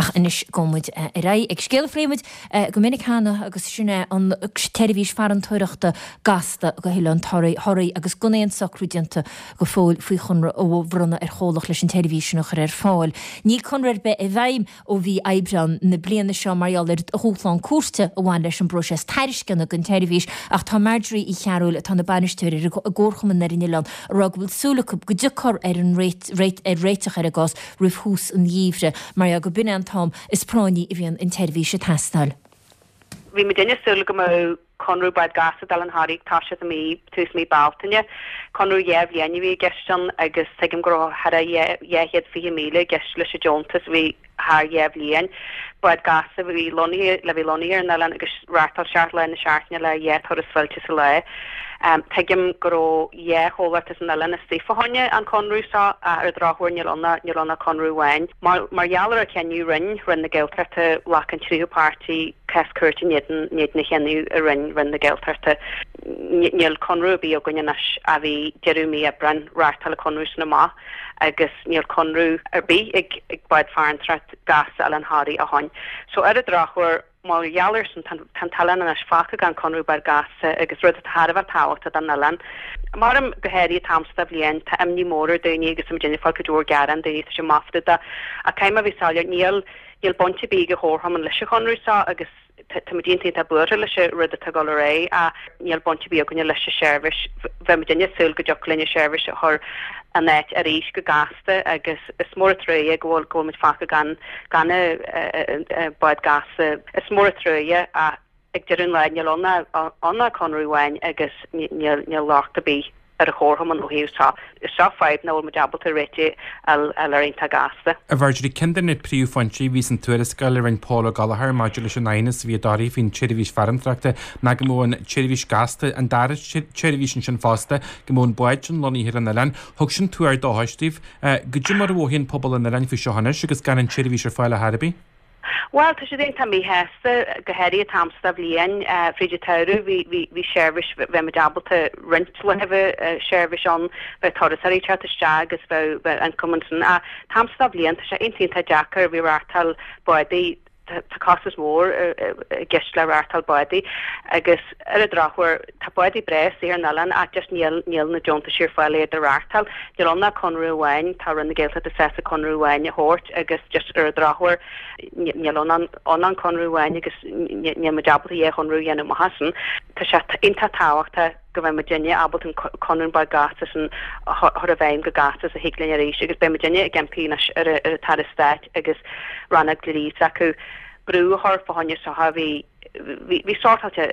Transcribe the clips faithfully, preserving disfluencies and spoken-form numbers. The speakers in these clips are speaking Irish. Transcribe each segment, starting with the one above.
ach inis gomud i ra ag scéalfréimid go minic hána agus sinna an televís faran toireachta gasta go héile an thoraí agus gunaon sacrúdianta go fóil faoi chunra ó bhronna ar chólach leis an televíisiúnach ar fáil. Ní chunrair be i bhaim ó bhí aibrean na bliana seo marall ar húlán cuasta ó bhain leis an broses tairiscinna an televís ach tá Marjorie i chearúil tá na banisteir a ggóchaman na rinneán rag bhfuil súlacub go dúchar ar an réiteach ar a gás rih hús an dhíomhre mar a go bine an tám is práinní i bhíon in televíse testáil. Bhí me duine súla go mó conrú baid gasa dal an háí táise a mí tús mí baltainne conrú éh léana bhí gestion agus tuigim go hara éhéad fi míle geist leis a Johntas bhí haar éh líon baid gasa bhí loní le bhí loní ar na agus rátal seart le na seaartne le é thor is fáilte sa le. Um, Tegim go é hólartas an lena stífahanne an conrúsá ar dráhúir nealna nealna conrúhain. Mar marhealar a cenú rinn rinn na geiltarta lech an tríú pártí cescurta néan néad na chenú a rinn rinn na geiltarta níl conrúbí a gunnenas a bhí deirúmí a brenn rátal a conrús na má agus níl conrú ar bí ag ag baid fearntrat gas al an háí a hain. So ar a dráhúir Mar jaler san tan talan an as fáca gan conrú bar gas agus rud a hadh táhachtta an nalan. Marm gohéirí tamsta blion tá amní mór daoine agus am Jennifer goúir garan daoine sem mafta a caiim a bhí sáile níl níl bonte bí go hórham an leis conrúsá agus tamdínta a buir leis rud a go ré a níl bonte bí gonne leis sévis bheit me dinne sul go jolíne sévis a an net a ríis go gasta agus is mór trúie gohil go mit fa gan ganna baid gas is mór trúie a ag dearún le nealna anna conrúhain agus níl láchta bí ar a chórham an óhéúsá. Is seo feib ná bhfuil medabalta réite al aonanta gasta. A bhardirí cinan na príú fáintí vís an tuairiscail ar an Paul Gallagher Marjorie leis an ainas bhí darí hín teidirhís fearantrachta na go mó an teidirhís gasta an dar teidirhís sin fásta go mó an buid an loní hir an nalan thug sin tú ar dóhaistíh go dtí mar bhhin pobl an nalan fi seohannes agus gan an teidirhís ar fáile Harbí. Well, tá sé déint mí heasta gohéirí a tamsta blion friidir taú hí sévis bheit medabalta rintleheh sévis an bheit thorasarí teiste agus bheith an cumansan a tamsta blion tá sé intínta Jackar bhí rátal budaí tá costas mór geist le rátal budaí agus ar a dráhfuir tá budaí bres ar nalan a just níl níl na Johnta siar fáile a rátal de anna conrúhain tá rinne géalta a sesa conrúhain a hort agus just ar a dráhfuir níl an an conrúhain agus ní medabalta é conrú dhéanam mo hasan tá sé inta táhachta go bheith Virginia abalt an conún ba gastas an thor a bhéim go gastas a hiiglainn a rééis agus be Virginia ag an pínas ar a taristáit agus ranna glíí acu brú thor fáinne sa ha bhí hí sátalte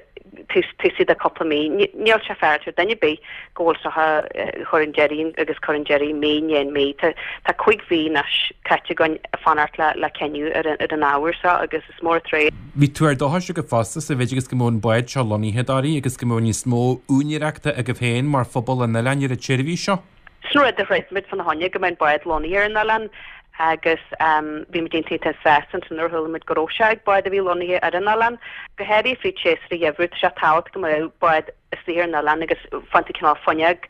tuí a coppla mí níl se feartir danne bé ggóil sa chorin jeín agus chorin jeí méon mé tá chuig hínas caiite gan fanart le le ceniu ar an áhar sa agus is mór tré. Bhí tú ar dóhaiste go fasta sa bhéidir agus go món buid se loníthedarí agus go móní smó únireachta a go bhéin mar fphobal an nalan ar a teirbhí seo. Snú a réitmid fan haine go mbeid buid loní ar an nalan agus bhí me dénta festan san orthúlamid goróise ag buid a bhí loníthe ar an nalan gohéirí frí chéasra dhéhrút se táhat go mó buid síar na le agus fanti cinál foineag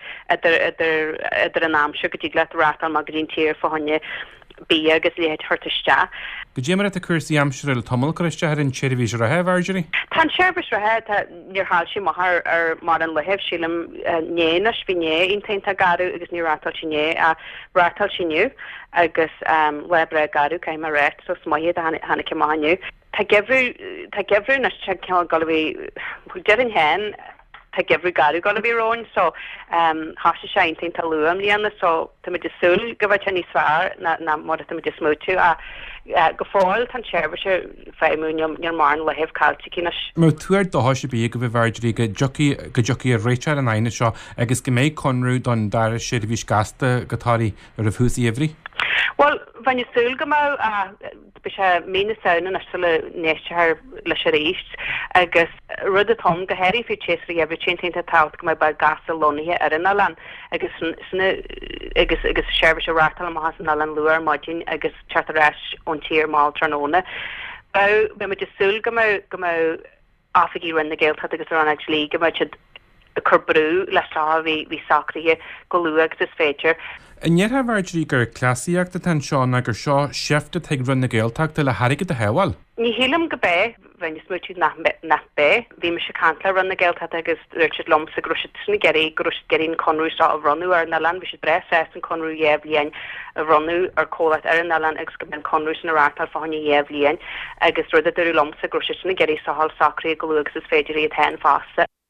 idir an amsú go dtí le rátal mag dín tíir fáinne bí agus léhéad thuirtaiste. Go dé mar a chusaí amsúil tomul chuiste ar an teirbhís rathe Marjorie? Tá seirbhís rathe níor háil sí mar ar mar an lehebh sílam néana sfiné intainnta garú agus ní rátal sinné a rátal sinniu agus lebre garú caiim mar réit so smahiad a hanna cemániu. Tá gebrú tá gebrú na se ceá galbhí dean hen tá gebrú garú gal bhí róin so háise sé intainnta luam líanana so tá de súil go bhaid ní sfar na na mar tá de smúú a go fáil tan seirbhise féimúneom near mar le heh cáilte cínas. Má túir doáise bí go bh Marjorie go jockey go jockey a réitear an aine seo agus go méid conrú don dar seirbhís gasta gotáí ar a fúsaí éhrí? Well, van je súil go má a be se ména saona as le néiste leis a réist agus rud a tom go héirí fi chéasra ebre tínta tá go ba gas a loníthe ar an nalan agus agus agus seirbhís a rátal am has an nalan luar maidin agus chartaréis ón tír má tróna. Ba be me de súil go go áfigí rinne géalta agus ran lí go a chubrú leis hí hí sacríthe go luú agus is féidir. Níor bhaidirí gur clasíoachta tan seán a gur seo sifte teag run na Gaeltachta le harigad a heáil. Ní hélam go bé bhain is muú nach bé, bhí me se cantla run na Gaeltachta agus Richard Lom sa grúisina geirí grúist geín conrú sá a runú ar na land, bhí si bre sé an conrú éh líon a runú ar cólat ar an na land agus go ben conrú na rátar fáinna éh líon agus rud a dúrú lom sa grúisina geirí sa hall sacrí go lugus is féidirí a ten fásta.